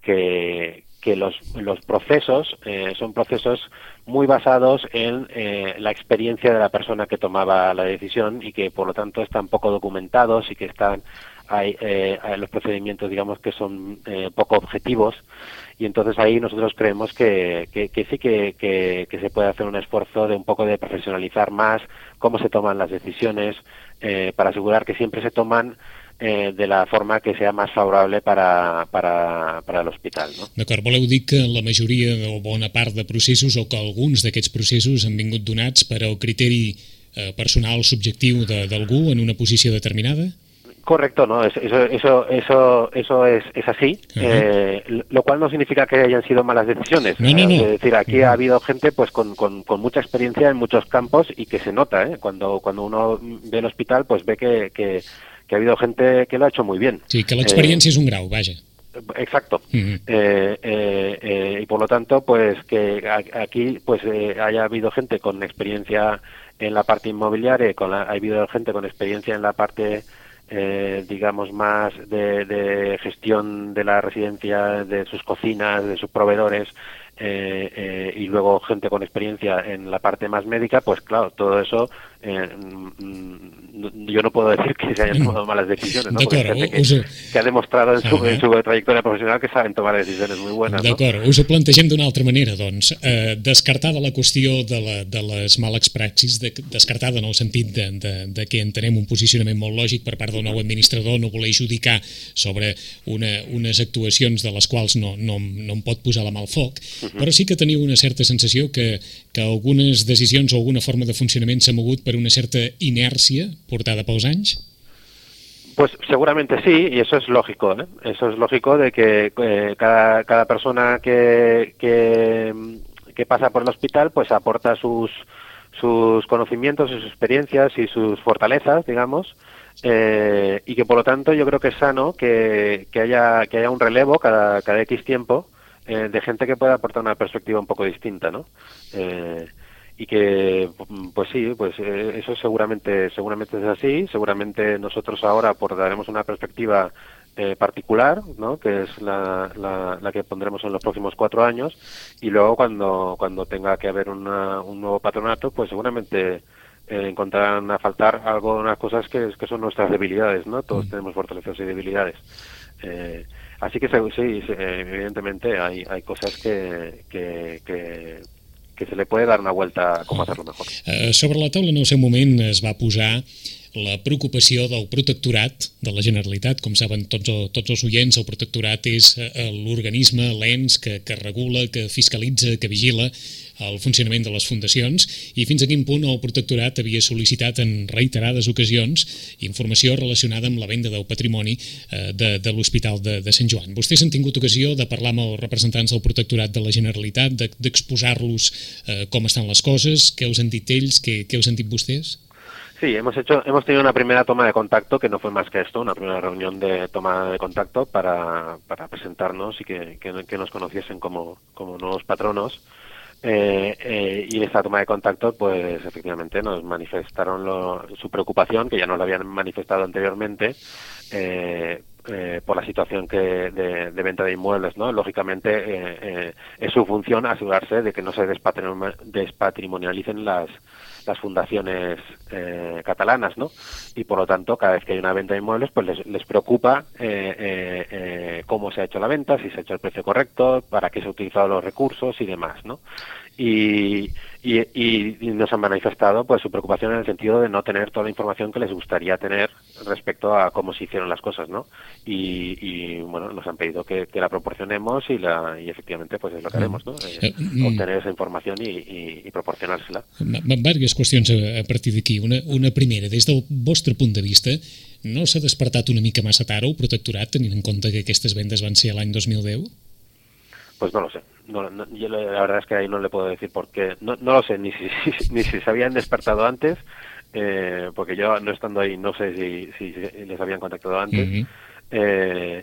que que los, los procesos eh, son procesos muy basados en eh, la experiencia de la persona que tomaba la decisión y que por lo tanto están poco documentados y que están hay, eh, hay los procedimientos digamos que son eh, poco objetivos y entonces ahí nosotros creemos que, que, que sí que, que, que se puede hacer un esfuerzo de un poco de profesionalizar más cómo se toman las decisiones eh, para asegurar que siempre se toman Eh, de la forma que sea més favorable per a, per a, per a l'hospital. No? D'acord, voleu dir que la majoria o bona part de processos o que alguns d'aquests processos han vingut donats per al criteri eh, personal subjectiu d'algú en una posició determinada? Correcto, ¿no? Eso, eso, eso, eso es, es así, uh-huh. eh, lo cual no significa que hayan sido malas decisiones. No, no, no. Es decir, aquí uh-huh. ha habido gente pues con, con, con mucha experiencia en muchos campos y que se nota, ¿eh? Cuando, cuando uno ve el hospital, pues ve que, que que ha habido gente que lo ha hecho muy bien. Sí, que la experiencia eh, es un grau, vaya. Exacto. Uh-huh. eh, eh, eh, y por lo tanto, pues que aquí pues eh, haya habido gente con experiencia en la parte inmobiliaria, con la, ha habido gente con experiencia en la parte, eh, digamos, más de, de gestión de la residencia, de sus cocinas, de sus proveedores, eh, eh, y luego gente con experiencia en la parte más médica, pues claro, todo eso eh, yo no puedo decir que se hayan tomado malas decisiones, ¿no? Porque hay gente que, us... que ha demostrado en su, uh-huh. en su trayectoria professional que saben tomar decisiones muy buenas. D'acord, no? Us ho plantegem d'una altra manera, doncs. Eh, descartada la qüestió de, la, de les males praxis, de, descartada en el sentit de, de, de que entenem un posicionament molt lògic per part del nou administrador, no voler judicar sobre una, unes actuacions de les quals no, no, no em pot posar la mà al foc, uh-huh. però sí que teniu una certa sensació que, que algunes decisions o alguna forma de funcionament s'ha mogut per una certa inèrcia portada pels anys? Pues seguramente sí, y eso es lógico, ¿eh? Eso es lógico de que eh, cada, cada persona que, que, que pasa por el hospital pues aporta sus, sus conocimientos, sus experiencias y sus fortalezas, digamos, eh, y que por lo tanto yo creo que es sano que, que, haya, que haya un relevo cada, cada X tiempo eh, de gente que pueda aportar una perspectiva un poco distinta, ¿no? Eh, y que pues sí, pues eh, eso seguramente seguramente es así, seguramente nosotros ahora aportaremos una perspectiva eh, particular, ¿no? Que es la, la, la que pondremos en los próximos cuatro años, y luego cuando cuando tenga que haber una, un nuevo patronato, pues seguramente eh, encontrarán a faltar algo, unas cosas que, que son nuestras debilidades, ¿no? Todos mm. tenemos fortalezas y debilidades. Eh, así que sí, sí, evidentemente hay, hay cosas que, que, que que se le puede dar una vuelta a com hacerlo mejor. Uh, sobre la taula en el seu moment es va posar la preocupació del protectorat de la Generalitat. Com saben tots, tots els oients, el protectorat és l'organisme, l'ens que, que regula, que fiscalitza, que vigila el funcionament de les fundacions, i fins a quin punt el protectorat havia sol·licitat en reiterades ocasions informació relacionada amb la venda del patrimoni eh, de, de l'Hospital de, de Sant Joan. Vostès han tingut ocasió de parlar amb els representants del protectorat de la Generalitat, de, d'exposar-los eh, com estan les coses, què us han dit ells, què, què us han dit vostès? Sí, hemos hecho, hemos tenido una primera toma de contacto que no fue más que esto, una primera reunión de toma de contacto para, para presentarnos y que, que, que nos conociesen como, como nuevos patronos. Eh, eh, y en esta toma de contacto, pues efectivamente nos manifestaron lo, su preocupación, que ya nos lo habían manifestado anteriormente, eh, eh, por la situación que de, de venta de inmuebles, ¿no? Lógicamente eh, eh, es su función asegurarse de que no se despatrimonialicen las las fundaciones eh, catalanas, ¿no? Y por lo tanto, cada vez que hay una venta de inmuebles, pues les, les preocupa eh, eh, eh, cómo se ha hecho la venta, si se ha hecho el precio correcto, para qué se han utilizado los recursos y demás, ¿no? Y, y, y nos han manifestado pues su preocupación en el sentido de no tener toda la información que les gustaría tener respecto a cómo se hicieron las cosas, ¿no? Y, y bueno, nos han pedido que, que la proporcionemos y la y efectivamente pues es lo que haremos, ¿no? Eh, obtener esa información y, y, y proporcionársela. Vàries qüestions a, a partir d'aquí. Una, una primera, des del vostre punt de vista, no s'ha despertat una mica massa tard el protectorat, tenint en compte que aquestes vendes van ser l'any dos mil deu? Pues no lo sé. No, no, yo la verdad es que ahí no le puedo decir por qué. No, no lo sé, ni si, ni si se habían despertado antes, eh, porque yo no estando ahí no sé si, si les habían contactado antes, uh-huh. eh,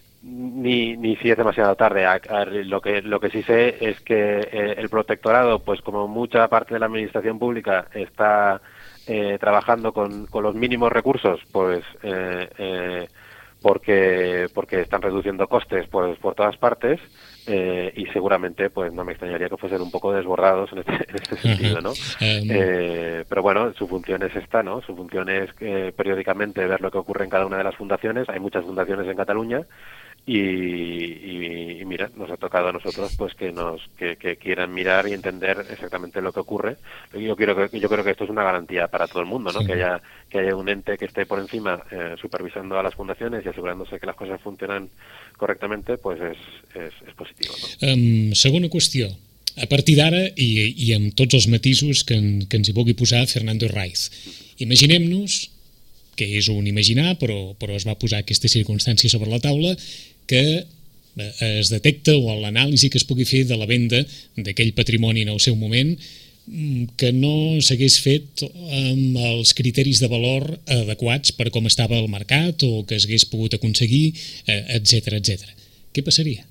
ni, ni si es demasiado tarde. A, a, lo que lo que sí sé es que eh, el protectorado, pues como mucha parte de la administración pública está eh, trabajando con, con los mínimos recursos, pues eh, eh, porque porque están reduciendo costes pues por todas partes. Eh, y seguramente pues no me extrañaría que fuesen un poco desbordados en este, en este sentido, ¿no? Uh-huh. Eh, pero bueno, su función es esta, ¿no? Su función es eh, periódicamente ver lo que ocurre en cada una de las fundaciones. Hay muchas fundaciones en Cataluña y, y, y mira, nos ha tocado a nosotros pues que nos que, que quieran mirar y entender exactamente lo que ocurre. Yo quiero que yo creo que esto es una garantía para todo el mundo, ¿no? Sí. Que haya que haya un ente que esté por encima eh, supervisando a las fundaciones y asegurándose que las cosas funcionan correctament, pues és, és, és positiu. No? Um, segona qüestió. A partir d'ara, i, i amb tots els matisos que, en, que ens hi vulgui posar Fernando Herraiz, imaginem-nos, que és un imaginar, però, però es va posar aquesta circumstància sobre la taula, que es detecta, o l'anàlisi que es pugui fer de la venda d'aquell patrimoni en el seu moment, que no s'hagués fet amb els criteris de valor adequats per com estava el mercat o que s'hagués pogut aconseguir, etcétera, etcétera. ¿Qué pasaría?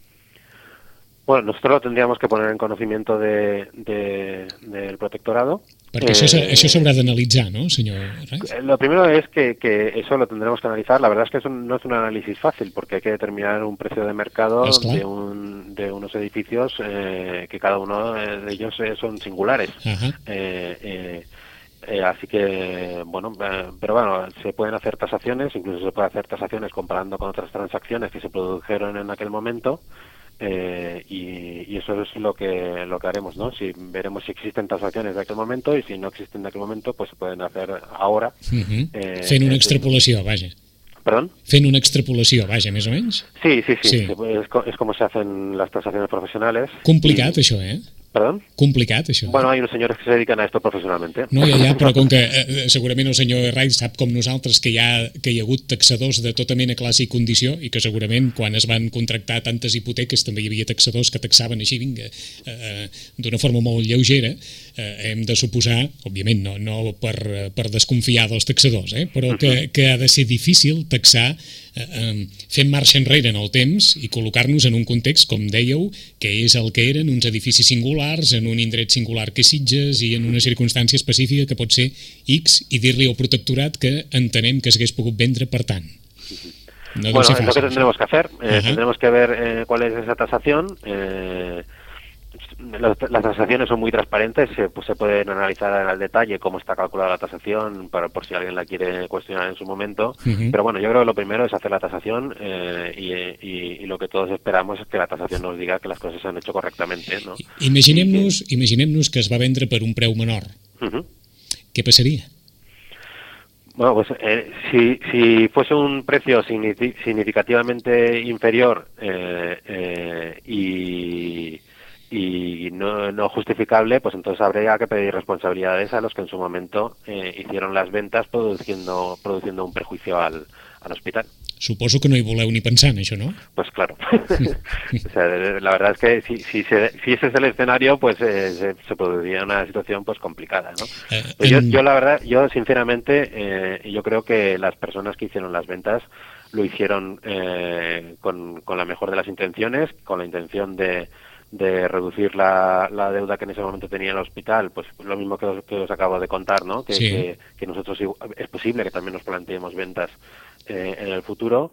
Bueno, nosotros lo tendríamos que poner en conocimiento de, de, del protectorado. Perquè eh, això, això s'haurà d'analitzar, ¿no, señor Herraiz? Lo primero es que, que eso lo tendremos que analizar. La verdad es que eso no es un análisis fácil, porque hay que determinar un precio de mercado de, un, de unos edificios eh, que cada uno de ellos eh, son singulares. Ajá. Eh, eh, eh, así que, bueno, eh, pero bueno, se pueden hacer tasaciones, incluso se puede hacer tasaciones comparando con otras transacciones que se produjeron en aquel momento. Eh, y, y eso es lo que lo que haremos, ¿no? Si veremos si existen transacciones de aquel momento y si no existen de aquel momento, pues se pueden hacer ahora. Uh-huh. eh, Fent una extrapolació, vaja. ¿Perdón? Fent una extrapolació, vaja, més o menys? Sí, sí, sí. sí. Es, es como se hacen las transacciones profesionales. Complicat, y... això, eh? Perdón? Complicat, això. Bueno, hay unos señores que se dedican a esto profesionalmente. No, ja, ja, però com que eh, segurament el senyor Herraiz sap com nosaltres que hi, ha, que hi ha hagut taxadors de tota mena, classe i condició, i que segurament quan es van contractar tantes hipoteques també hi havia taxadors que taxaven així, vinga, eh, d'una forma molt lleugera. Eh, hem de suposar, òbviament no, no per, per desconfiar dels taxadors, eh, però que, que ha de ser difícil taxar eh, fent marxa enrere en el temps i col·locar-nos en un context, com dèieu, que és el que eren uns edificis singulars, en un indret singular que Sitges i en una circumstància específica que pot ser X, i dir-li al protectorat que entenem que s'hagués pogut vendre per tant. No bueno, es lo que tendremos que hacer. Eh, tendremos que ver eh, cuál es esa tasación. Eh, las, las tasaciones son muy transparentes, se, pues, se pueden analizar al detalle cómo está calculada la tasación, para, por si alguien la quiere cuestionar en su momento. Uh-huh. Pero bueno, yo creo que lo primero es hacer la tasación eh, y, y, y lo que todos esperamos es que la tasación nos diga que las cosas se han hecho correctamente, ¿no? Imaginem-nos, imaginem-nos que es va vendre per un preu menor. Uh-huh. Què passaria? Bueno, pues eh, si, si fuese un precio significativamente inferior eh, eh, y, y no, no justificable, pues entonces habría que pedir responsabilidades a los que en su momento eh, hicieron las ventas produciendo produciendo un perjuicio al, al hospital. Suposo que no hi voleu ni pensar en això, no? Pues claro. O sea, la verdad es que si, si, se, si ese es el escenario, pues eh, se, se produciría una situación pues complicada, ¿no? Eh, Pues yo, en... yo la verdad, yo sinceramente, eh, yo creo que las personas que hicieron las ventas lo hicieron eh, con, con la mejor de las intenciones, con la intención de, de reducir la, la deuda que en ese momento tenía el hospital, pues lo mismo que os, que os acabo de contar, ¿no? Que, sí. que, que nosotros es posible que también nos planteemos ventas eh, en el futuro.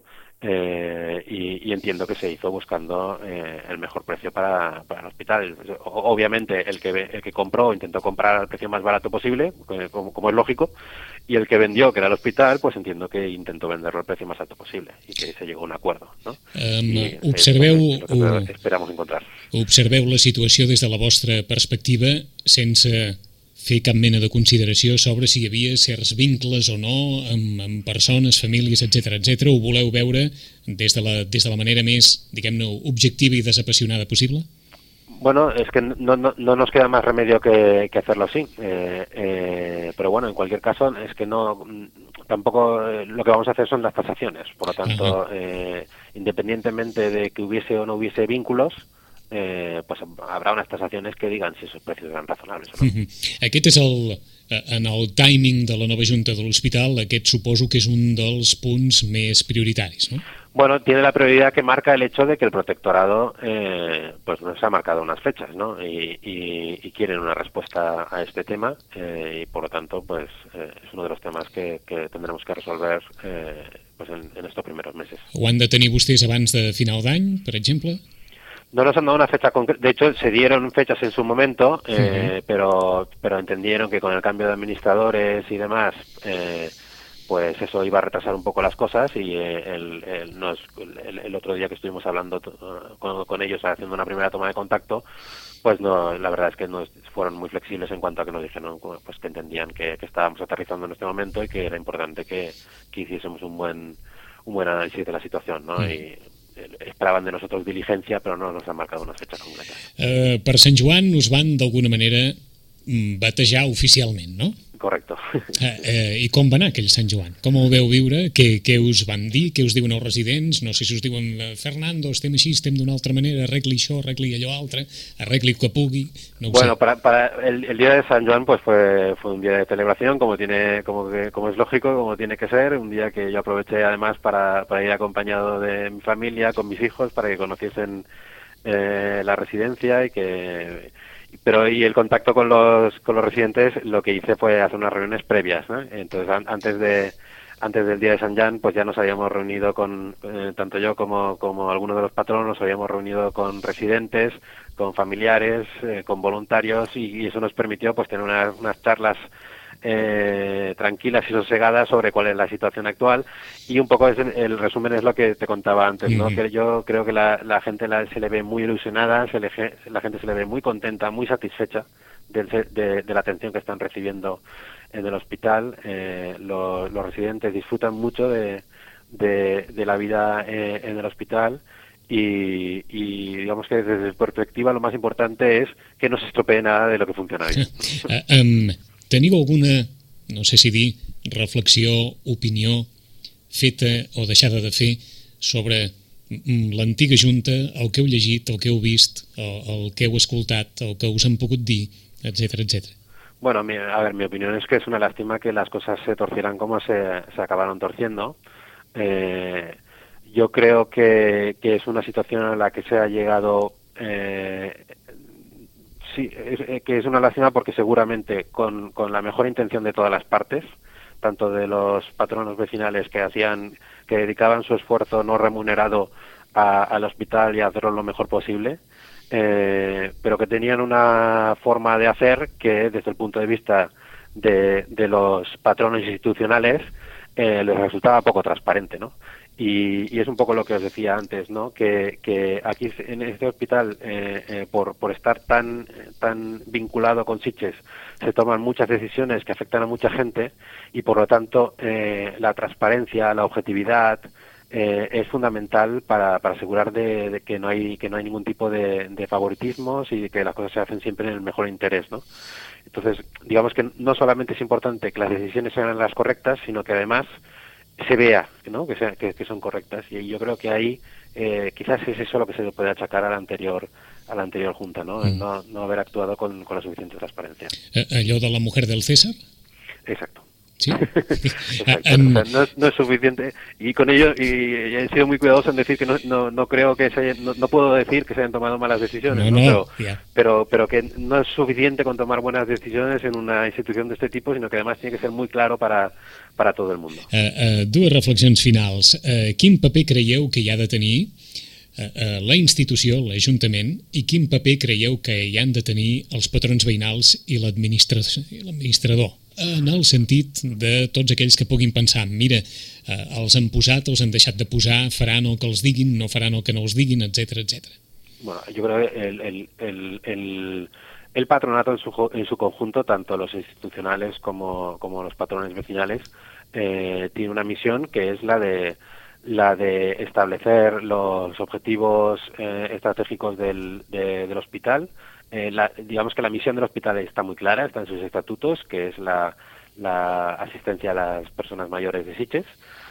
Eh, y, y entiendo que se hizo buscando eh, el mejor precio para, para el hospital. Obviamente el que el que compró intentó comprar al precio más barato posible, como, como es lógico, y el que vendió, que era el hospital, pues entiendo que intentó venderlo al precio más alto posible y que se llegó a un acuerdo, no? Um, I observeu, és el que esperamos encontrar. Observeu la situació des de la vostra perspectiva sense fer cap mena de consideració sobre si hi havia certs vincles o no amb, amb persones, famílies, etcètera, etcètera. Ho voleu veure des de la, des de la manera més, diguem-ne, objectiva i desapassionada possible? Bueno, es que no, no, no nos queda más remedio que, que hacerlo así. Eh, eh, pero bueno, en cualquier caso, es que no tampoco eh, lo que vamos a hacer son las tasaciones. Por lo tanto, eh, independientemente de que hubiese o no hubiese vínculos, eh, pues habrá unas tasaciones que digan si esos precios eran razonables o no. Uh-huh. Aquest és el, en el timing de la nova Junta de l'Hospital, aquest suposo que és un dels punts més prioritaris, no? Bueno, tiene la prioridad que marca el hecho de que el protectorado eh, pues nos ha marcado unas fechas, ¿no? Y, y, y quieren una respuesta a este tema eh, y por lo tanto pues eh, es uno de los temas que, que tendremos que resolver eh, pues en, en estos primeros meses. Ho han de tenir vostès abans de final d'any, per exemple? No nos han dado una fecha concreta, de hecho se dieron fechas en su momento, eh, uh-huh. pero pero entendieron que con el cambio de administradores y demás, eh, pues eso iba a retrasar un poco las cosas y eh, el, el, nos, el, el otro día que estuvimos hablando uh, con, con ellos haciendo una primera toma de contacto, pues no, la verdad es que nos fueron muy flexibles en cuanto a que nos dijeron pues que entendían que, que estábamos aterrizando en este momento y que era importante que, que hiciésemos un buen un buen análisis de la situación, ¿no? Uh-huh. Y esperaven de nosotros diligencia, però no nos han marcat una fecha concreta. Uh, per Sant Joan us van, d'alguna manera, batejar oficialment, no? Correcto. Uh, uh, I com va anar aquell Sant Joan? Com ho veu viure? Què, què us van dir? Què us diuen els residents? No sé si us diuen Fernando, estem així, estem d'una altra manera, arregli això, arregli allò altre, arregli el que pugui, no ho bueno, sé. Para, para el, el día de San Joan pues fue, fue un día de celebración, como tiene, como, que, como es lógico, como tiene que ser, un día que yo aproveché además para, para ir acompañado de mi familia, con mis hijos, para que conociesen eh, la residencia y que... Pero y el contacto con los con los residentes lo que hice fue hacer unas reuniones previas, ¿no? Entonces an, antes de antes del día de San Jan pues ya nos habíamos reunido con eh, tanto yo como como algunos de los patronos nos habíamos reunido con residentes, con familiares, eh, con voluntarios y, y eso nos permitió pues tener una, unas charlas eh, tranquilas y sosegadas sobre cuál es la situación actual y un poco es el, el resumen es lo que te contaba antes, ¿no? Mm-hmm. Que yo creo que la, la gente la, se le ve muy ilusionada, se le, la gente se le ve muy contenta, muy satisfecha de, de, de la atención que están recibiendo en el hospital. Eh, lo, los residentes disfrutan mucho de, de, de la vida eh, en el hospital. Y, y digamos que desde su perspectiva lo más importante es que no se estropee nada de lo que funciona bien. uh, um... Teniu alguna, no sé si dir, reflexió, opinió feta o deixada de fer sobre l'antiga Junta, el que heu llegit, el que heu vist, el, el que heu escoltat, el que us han pogut dir, etcètera, etcètera? Bueno, mi, a ver, mi opinión es que es una lástima que las cosas se torcieran como se, se acabaron torciendo. Eh, yo creo que, que es una situación a la que se ha llegado... Eh, Sí, es, que es una lástima porque seguramente con, con la mejor intención de todas las partes, tanto de los patronos vecinales que hacían, que dedicaban su esfuerzo no remunerado a, al hospital y a hacerlo lo mejor posible, eh, pero que tenían una forma de hacer que desde el punto de vista de, de los patronos institucionales eh, les resultaba poco transparente, ¿no? Y, y es un poco lo que os decía antes, ¿no? Que, que aquí en este hospital, eh, eh, por, por estar tan, tan vinculado con Sitges, se toman muchas decisiones que afectan a mucha gente y por lo tanto eh, la transparencia, la objetividad eh, es fundamental para, para asegurar de, de que no hay que no hay ningún tipo de, de favoritismos y que las cosas se hacen siempre en el mejor interés, ¿no? Entonces, digamos que no solamente es importante que las decisiones sean las correctas, sino que además se vea, ¿no? que, sea, que, que son correctas, y yo creo que ahí eh, quizás es eso lo que se le puede achacar a la anterior a la anterior junta, no mm. no, no haber actuado con, con la suficiente transparencia. ¿Allò de la mujer del César? Exacto. Sí. Exacto. Um... O sea, no, es, no es suficiente, y con ello y he sido muy cuidadoso en decir que no, no, no creo que se haya, no, no puedo decir que se hayan tomado malas decisiones, no, ¿no? no, pero, yeah. pero pero que no es suficiente con tomar buenas decisiones en una institución de este tipo, sino que además tiene que ser muy claro para, para todo el mundo. Uh, uh, dues reflexions finals. Uh, quin paper creieu que hi ha de tenir uh, uh, la institució, l'Ajuntament, i quin paper creieu que hi han de tenir els patrons veïnals i l'administrador? En el sentit de tots aquells que puguin pensar, mira, eh, els han posat, els han deixat de posar, faran el que els diguin, no faran el que no els diguin, etcétera, etcétera. Bueno, yo creo que el, el, el, el, el patronato en su, en su conjunto, tanto los institucionales como, como los patrones vecinales, eh, tiene una misión que es la de la de establecer los objetivos eh, estratégicos del, de, del hospital. Eh, la, digamos que la misión del hospital está muy clara, está en sus estatutos, que es la, la asistencia a las personas mayores de Sitges,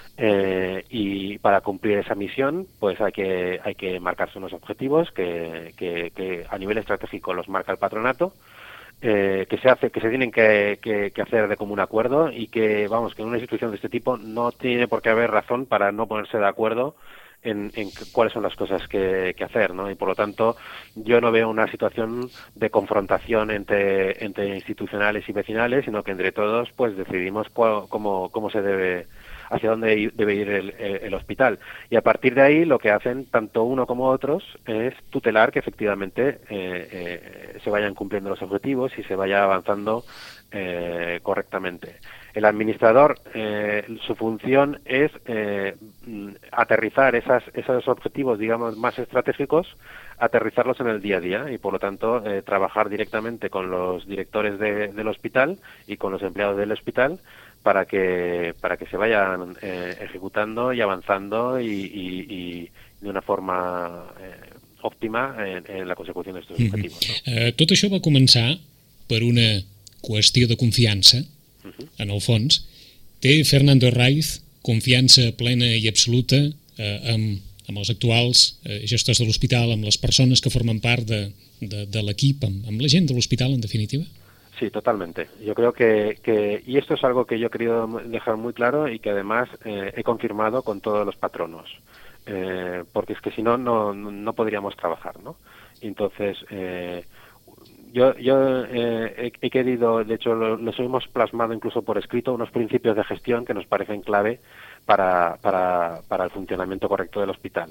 eh, y para cumplir esa misión pues hay que hay que marcarse unos objetivos que, que, que a nivel estratégico los marca el patronato, eh, que se hace que se tienen que, que, que hacer de común acuerdo, y que vamos que en una institución de este tipo no tiene por qué haber razón para no ponerse de acuerdo En, en cuáles son las cosas que, que hacer, ¿no? Y por lo tanto yo no veo una situación de confrontación entre, entre institucionales y vecinales, sino que entre todos pues decidimos cuál, cómo, cómo se debe, hacia dónde debe ir el, el hospital, y a partir de ahí lo que hacen tanto uno como otros es tutelar que efectivamente eh, eh, se vayan cumpliendo los objetivos y se vaya avanzando eh, correctamente. El administrador, eh, su función es eh, aterrizar esas, esos objetivos, digamos, más estratégicos, aterrizarlos en el día a día y, por lo tanto, eh, trabajar directamente con los directores de, del hospital y con los empleados del hospital para que para que se vayan eh, ejecutando y avanzando y, y, y de una forma eh, óptima en, en la consecución de estos mm-hmm. objetivos. ¿No? Uh, tot això va començar per una qüestió de confiança. Uh-huh. En el fons, té Fernando Herraiz confiança plena i absoluta eh, amb, amb els actuals eh, gestors de l'hospital, amb les persones que formen part de, de, de l'equip, amb, amb la gent de l'hospital, en definitiva? Sí, totalmente. Yo creo que, que, y esto es algo que yo he querido dejar muy claro y que además eh, he confirmado con todos los patronos, eh, porque es que si no, no, no podríamos trabajar, ¿no? Entonces, eh, Yo, yo eh, he, he querido, de hecho, lo, los hemos plasmado incluso por escrito, unos principios de gestión que nos parecen clave para, para, para el funcionamiento correcto del hospital.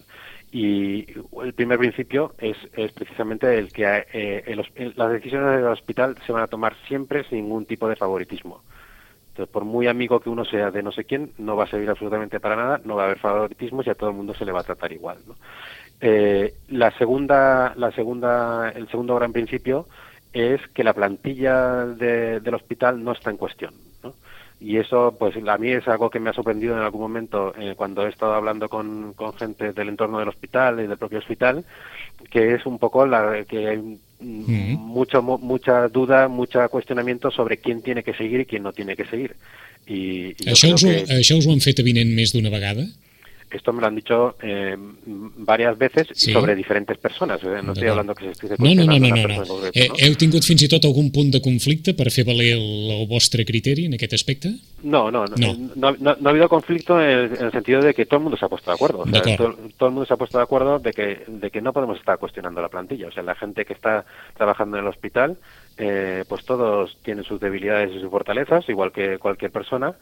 Y el primer principio es, es precisamente el que eh, el, el, las decisiones del hospital se van a tomar siempre sin ningún tipo de favoritismo. Entonces, por muy amigo que uno sea de no sé quién, no va a servir absolutamente para nada, no va a haber favoritismos y a todo el mundo se le va a tratar igual, ¿no? Eh, la segunda, la segunda, el segundo gran principio es que la plantilla de, del hospital no está en cuestión, ¿no? Y eso, pues a mí es algo que me ha sorprendido en algún momento eh, cuando he estado hablando con, con gente del entorno del hospital y del propio hospital, que es un poco la que hay mm-hmm. mucho, mucha duda, mucho cuestionamiento sobre quién tiene que seguir y quién no tiene que seguir. Y, y això, us ho, que... això us ho han fet evident més d'una vegada? Esto me lo han dicho eh, varias veces sí. sobre diferentes persones. Eh? No estoy hablando que se estigui no, no, no, no, no, no. Concreto, eh, no. Heu tingut fins i tot algun punt de conflicte per fer valer el, el vostre criteri en aquest aspecte? No, no, no. No, no, no, no ha habido conflicto en el, en el sentido de que todo el mundo se ha puesto de acuerdo. O sea, todo, todo el mundo se ha puesto de acuerdo de que, de que no podemos estar cuestionando la plantilla. O sea, la gente que está trabajando en el hospital, eh, pues todos tienen sus debilidades y sus fortalezas, igual que cualquier persona.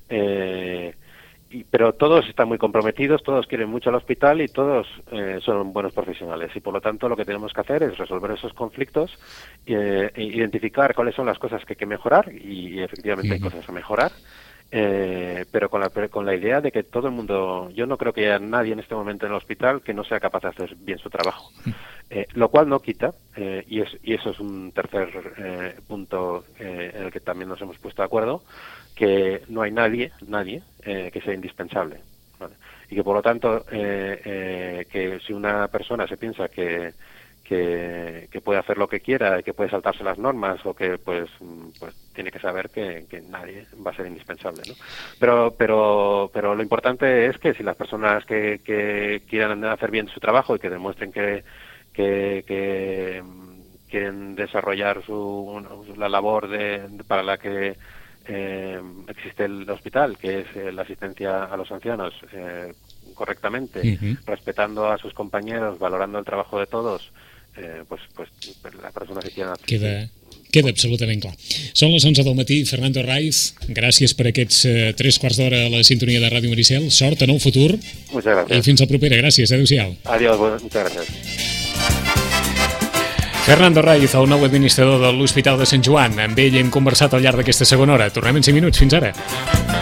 Eh, Y, pero todos están muy comprometidos, todos quieren mucho al hospital y todos eh, son buenos profesionales, y por lo tanto lo que tenemos que hacer es resolver esos conflictos, eh, e identificar cuáles son las cosas que hay que mejorar, y, y efectivamente uh-huh. hay cosas a mejorar, eh, pero con la, con la idea de que todo el mundo, yo no creo que haya nadie en este momento en el hospital que no sea capaz de hacer bien su trabajo. Eh, lo cual no quita, eh, y, es, y eso es un tercer eh, punto eh, en el que también nos hemos puesto de acuerdo, que no hay nadie, nadie eh, que sea indispensable, ¿vale? Y que por lo tanto, eh, eh, que si una persona se piensa que, que, que puede hacer lo que quiera, que puede saltarse las normas o que pues, pues tiene que saber que, que nadie va a ser indispensable, ¿no? Pero, pero, pero lo importante es que si las personas que, que quieran hacer bien su trabajo y que demuestren que Que, que quieren desarrollar su, la labor de, para la que eh, existe el hospital, que es eh, la asistencia a los ancianos eh, correctamente, uh-huh. respetando a sus compañeros, valorando el trabajo de todos, eh, pues, pues las personas que quieran hacer. Queda, queda absolutament clar. Són les onze del matí. Fernando Raiz, gràcies per aquests eh, tres quarts d'hora a la sintonia de Ràdio Maricel. Sort en el futur. Muchas gracias. I fins la propera. Gràcies. Adéu-siau. Adiós. Muchas gracias. Fernando Raiz, el nou administrador de l'Hospital de Sant Joan. Amb ell hem conversat al llarg d'aquesta segona hora. Tornem en cinc minuts. Fins ara.